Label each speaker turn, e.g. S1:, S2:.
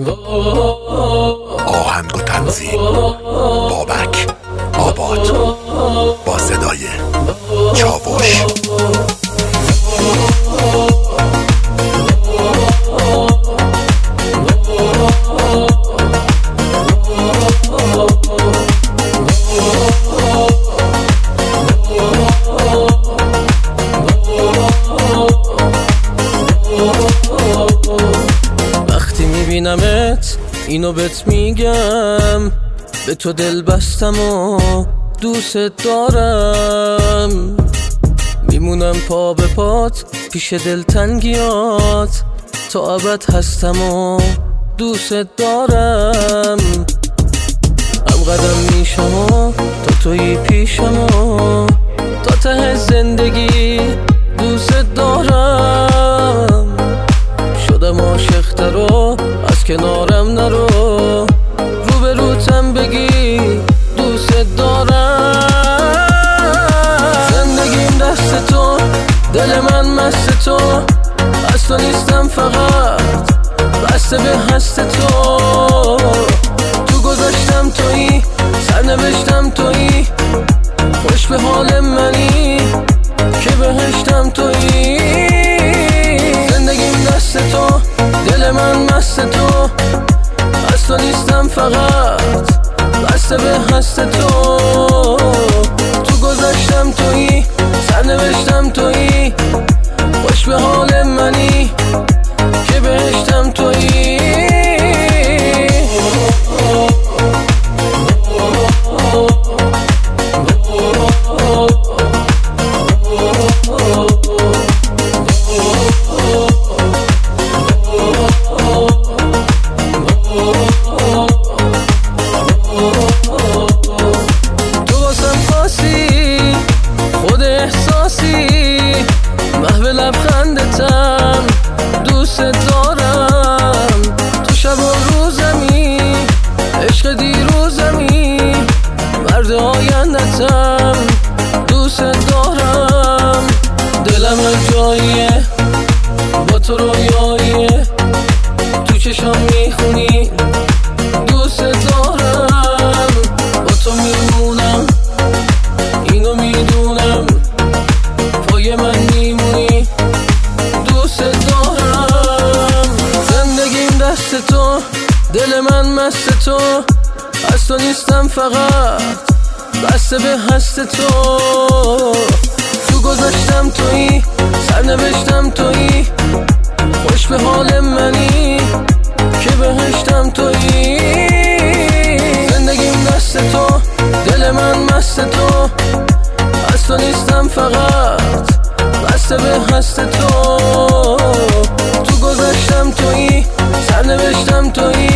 S1: آهنگ و تنظیم بابک آباد با صدای چاوش.
S2: وقتی میبینمت اینو بهت میگم، به تو دل بستم و دوست دارم. میمونم پا به پات پیش دلتنگیات، تا ابد هستم و دوست دارم. هم قدم میشم و تا توی پیشم و تا ته زندگی دوست دارم. شدم عاشق تر و از کنارم نرو، رو به روتم بگی دوست دارم. زندگیم دست تو، دل من مست تو، از تو نیستم فقط بسته به هست تو. تو گذاشتم تویی، سرنوشتم تویی، خوش به حال منی که بهشتم تویی. زندگیم دست تو، دل من مست تو، از تو نیستم فقط بسته به هست تو. تو گذاشتم تویی، سرنوشتم تویی، خوش به حال منی که بهشتم تویی. خود احساسی محو لبخندتم، دوست دارم. تو شب و روزمی، عشق دیروزمی، مرد آیندتم، دوست دارم. دلم جاییه با تو رویاییه، تو چشام میخونی دوست دارم. با تو میمونم اینو میدونم، پای من میمونی دوست دارم. زندگیم دست تو، دل من مست تو، از تو نیستم فقط بسته به هست تو. تو گذاشتم تویی، سرنوشتم تویی، خوش به حال منی که بهشتم تویی. زندگیم دست تو، دل من مست تو، از تو نیستم فقط بسته به هست تو. تو گذاشتم تویی، سرنوشتم تویی،